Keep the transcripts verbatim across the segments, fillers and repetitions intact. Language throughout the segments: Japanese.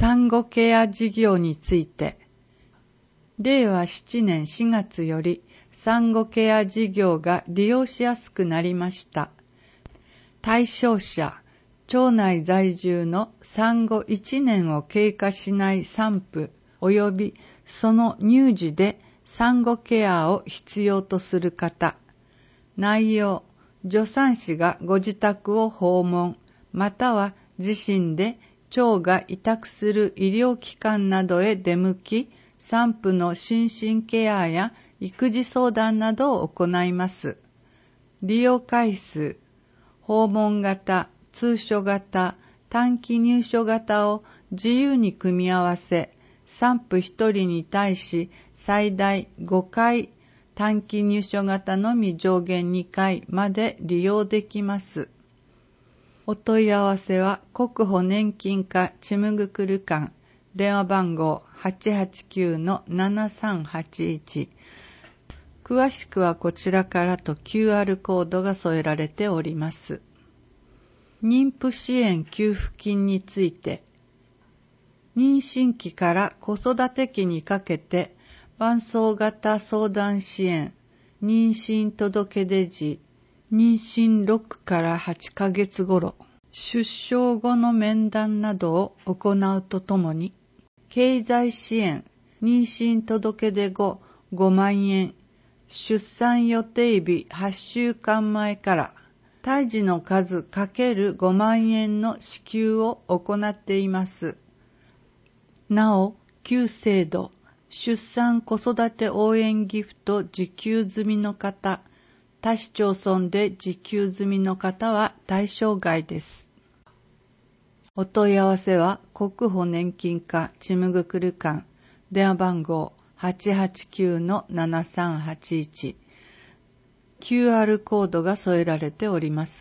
産後ケア事業について、れいわななねんしがつより産後ケア事業が利用しやすくなりました。対象者、町内在住の産後いちねんを経過しない産婦及びその乳児で産後ケアを必要とする方。内容、助産師がご自宅を訪問、または自身で町が委託する医療機関などへ出向き、産婦の心身ケアや育児相談などを行います。利用回数、訪問型、通所型、短期入所型を自由に組み合わせ、産婦ひとりに対し最大ごかい、短期入所型のみ上限にかいまで利用できます。お問い合わせは国保年金課ちむぐくる館、電話番号 はちはちきゅうのななさんはちいち。詳しくはこちらからと キューアール コードが添えられております。妊婦支援給付金について、妊娠期から子育て期にかけて伴走型相談支援、妊娠届出時、妊娠ろくからはちかげつ頃、出生後の面談などを行うとともに、経済支援、妊娠届出後ごまんえん、出産予定日はっしゅうかんまえから胎児の数 ×ごまんえんの支給を行っています。なお、旧制度、出産子育て応援ギフト受給済みの方、他市町村で受給済みの方は対象外です。お問い合わせは国保年金課ちむぐくる館、電話番号 はちはちきゅうのななさんはちいち。キューアール コードが添えられております。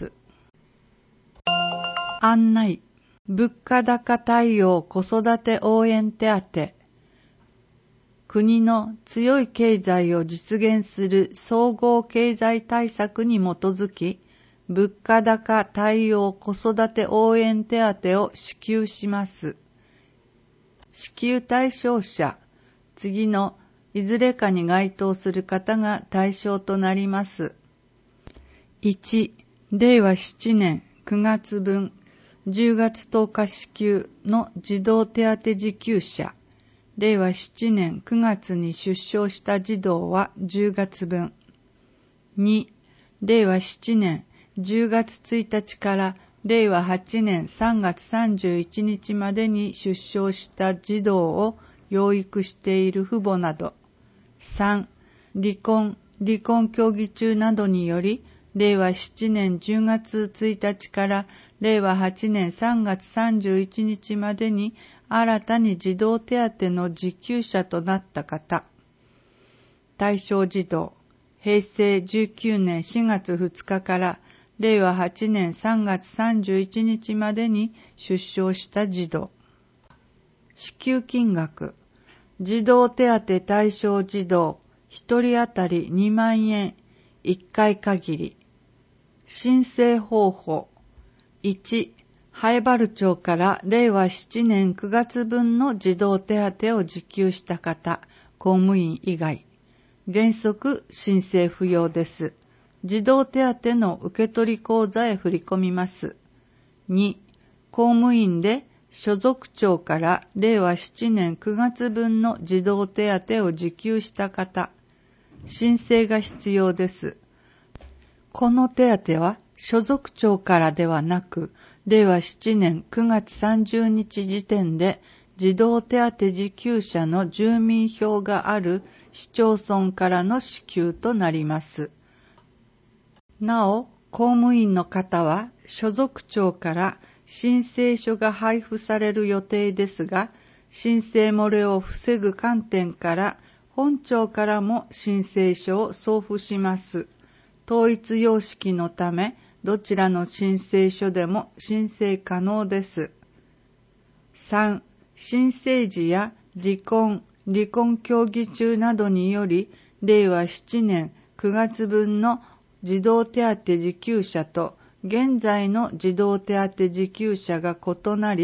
案内、物価高対応子育て応援手当。国の強い経済を実現する総合経済対策に基づき、物価高対応子育て応援手当を支給します。支給対象者、次のいずれかに該当する方が対象となります。いち、れいわななねんくがつ分、じゅうがつとおか支給の児童手当受給者。れいわななねんくがつに出生した児童はじゅうがつ分。に、れいわななねんじゅうがつついたちかられいわはちねんさんがつさんじゅういちにちまでに出生した児童を養育している父母など。さん、離婚、離婚協議中などにより、れいわななねんじゅうがつついたちかられいわはちねんさんがつさんじゅういちにちまでに新たに児童手当の受給者となった方。対象児童、へいせいじゅうきゅうねんしがつふつかかられいわはちねんさんがつさんじゅういちにちまでに出生した児童。支給金額、児童手当対象児童ひとり当たりにまんえん、いっかい限り。申請方法、いち、南風原町かられいわななねんくがつ分の児童手当を受給した方、公務員以外。原則申請不要です。児童手当の受取口座へ振り込みます。に、公務員で所属庁かられいわななねんくがつ分の児童手当を受給した方、申請が必要です。この手当は所属庁からではなく、れいわななねんくがつさんじゅうにち時点で児童手当受給者の住民票がある市町村からの支給となります。なお、公務員の方は所属庁から申請書が配布される予定ですが、申請漏れを防ぐ観点から本庁からも申請書を送付します。統一様式のため、どちらの申請書でも申請可能です。さん、新生児や離婚、離婚協議中などにより、れいわななねんくがつ分の児童手当受給者と現在の児童手当受給者が異なり、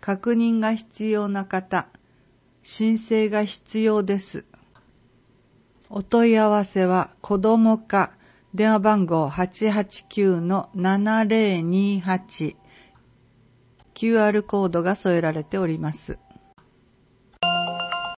確認が必要な方、申請が必要です。お問い合わせは子ども課電話番号 はちはちきゅうのななぜろにはち キューアール コードが添えられております。